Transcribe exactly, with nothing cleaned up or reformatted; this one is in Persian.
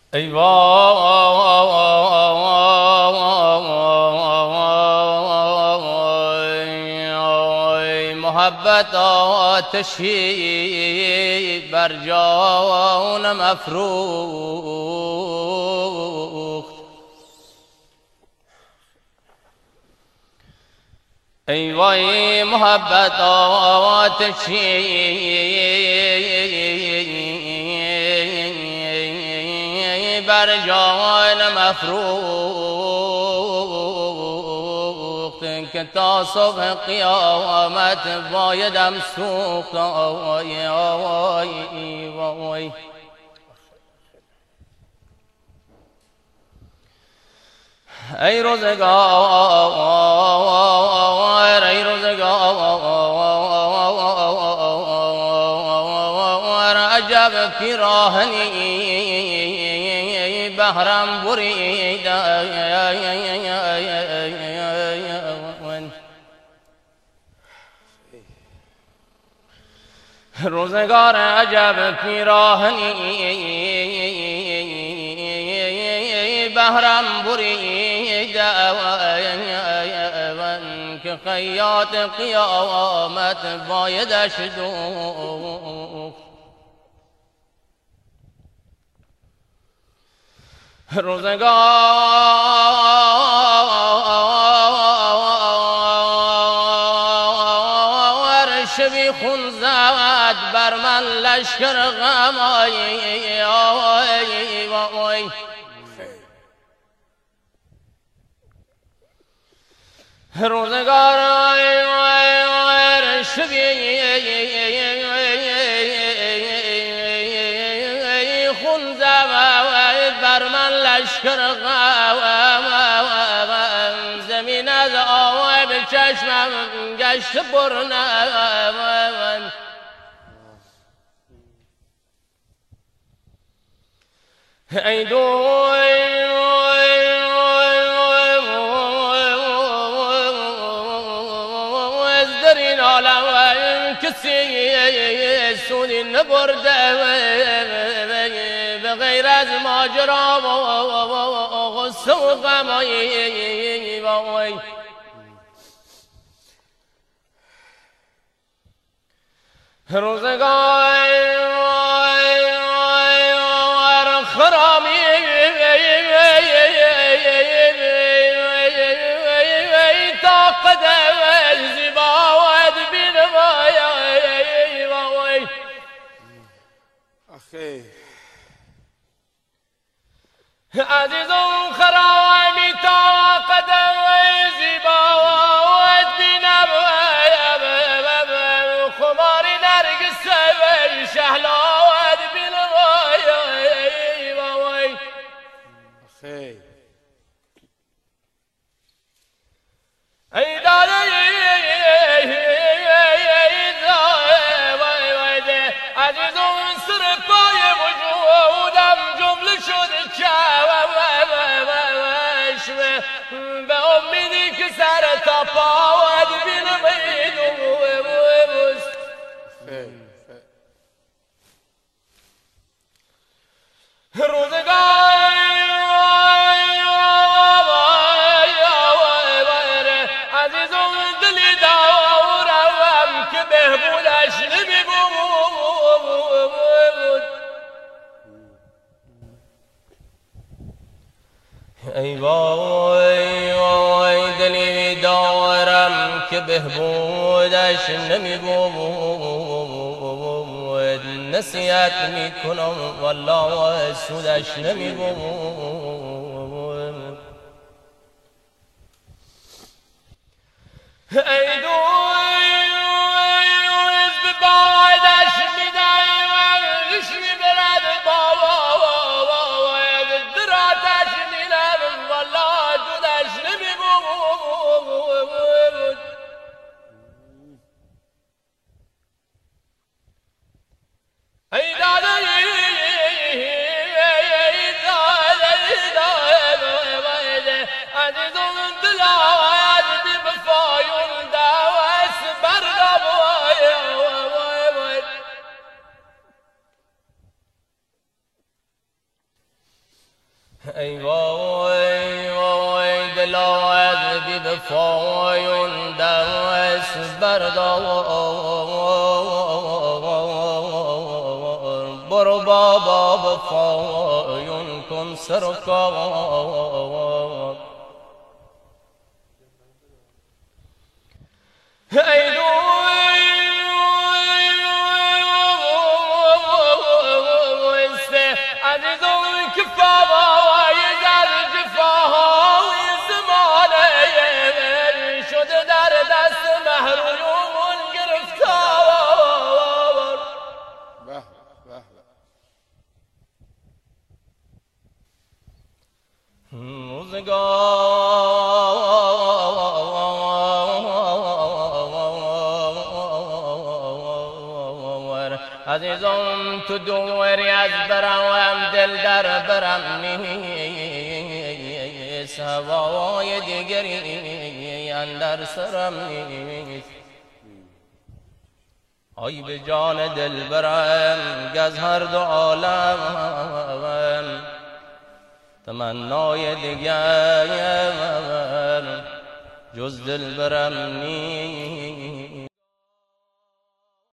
ای وای محبت آتشی بر جانم افروخت. ای وای محبت آتشی بر جانم افروخت که تا صبح قیامت بایدم سوخت. آی آی آی ای روزگار ای روزگار عجب پیراهنی بهرم برید. روزگار عجب پیراهنی بهرم برید که خیاط قیامت بایدش دوخت. روزگار شبی خون زد بر من لشکر غم. آی آی آی روزگار شبی خون زد بر من لشکر غم. زمین از آب چشمم گشت پرنم. ای دوی از در این عالم کسی سودی نبرده به غیر از ماجرا و غصه و غم. روزگار خرامی تا قدم زیبا و ادبین آخی عزیزم خرامی تا قدم زیبا و ادبینم خماری نرگس شهلا و ادبینم. آخی ای داده عزیزم سر پای وجودم جمله شد چشم به امیدی که سر تا پا و ادبین میدوست. روزگار عزیزم دلی دارم که بهبودش نمی بود. ای وای وای دلی دارم که بهبودش نمی بود. نصیحت می کنم والله سودش نمی بود. ای دوی از به بایدش می دهیم رشمی برد بابا دراتش می نرم والله جودش نمی بود. ای داده عزیزم دلاد بفایون دواس بردم. ای وای وای دلا از بی وفایون دست بردار برو بابا وفایون کن سرکار ای دوست عزیزم که فوای در جفاهای زمانه شده در دست محروم گرفتار به به روزگار عزیزم تو دوری از برم دل در برم نیست هوای دیگری اندر سرم نیست آی به جان دل برم گز هر دو عالم تمنای دیگر جز دل برم نیست